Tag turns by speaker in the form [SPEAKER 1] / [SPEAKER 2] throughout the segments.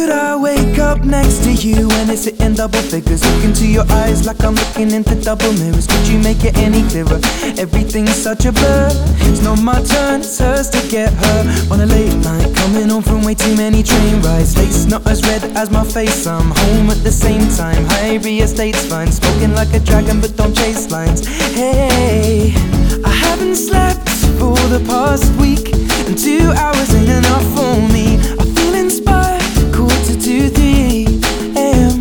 [SPEAKER 1] could I wake up next to you and it's hitting double figures? Look into your eyes like I'm looking into double mirrors. Could you make it any clearer? Everything's such a blur. It's not my turn, it's hers to get her. On a late night, coming home from way too many train rides. Late's not as red as my face, I'm home at the same time. High real estate's fine, smoking like a dragon but don't chase lines. Hey, I haven't slept for the past week, and 2 hours ain't enough for me. I feel inspired, 2:45 AM.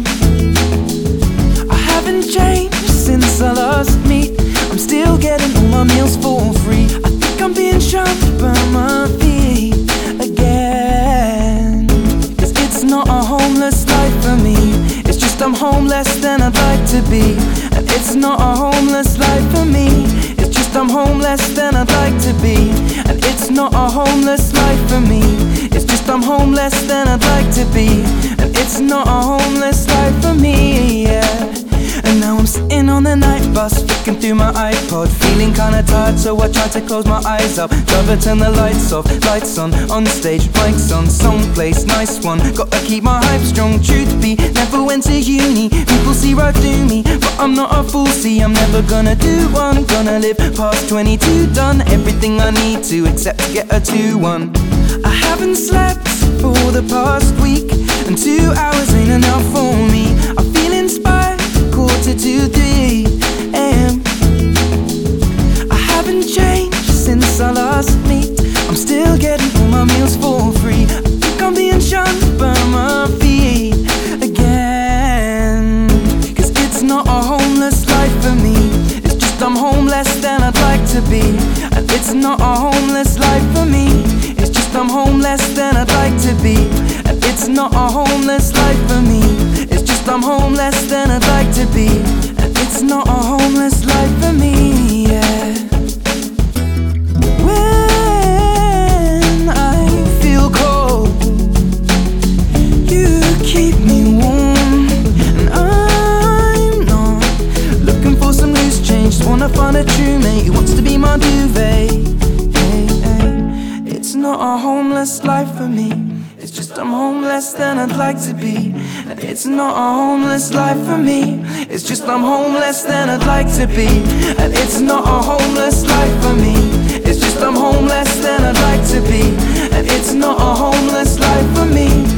[SPEAKER 1] I haven't changed since our last meet. I'm still getting all my meals for free. I think I'm being shunned by my feet again. Cause it's not a homeless life for me, it's just I'm home less than I'd like to be. And it's not a homeless life for me, it's just I'm home less than I'd like to be. And it's not a homeless life for me, it's just I'm home less than I'd like to be. And it's not a homeless life for me, yeah. And now I'm sitting on the night bus, flicking through my iPod, feeling kinda tired, so I try to close my eyes up. Driver, turn the lights off, lights on stage, mics on, someplace, nice one. Gotta keep my hype strong, truth be, never went to uni. People see right through me, but I'm not a fool, see, I'm never gonna do one. Gonna live past 22, done everything I need to, except to get a 2-1. I haven't slept for the past week, and 2 hours ain't enough for me. I feel inspired, 2:45 AM. I haven't changed since our last meet, I'm still getting all my meals for free. I think I'm being shunned by my feet again. Cause it's not a homeless life for me, it's just I'm home less than I'd like to be. And it's not a homeless life for me, it's just I'm home less than I'd like to be. And it's not a homeless life for me, it's just I'm home less than I'd like to be. And it's not a homeless life for me, yeah. When I feel cold, you keep me warm. And I'm not looking for some loose change, just wanna find a true mate who wants to be my duvet. Hey, hey. It's not a homeless life for me, it's just I'm home less than I'd like to be. And it's not a homeless life for me, it's just I'm home less than I'd like to be. And it's not a homeless life for me, it's just I'm home less than I'd like to be. And it's not a homeless life for me,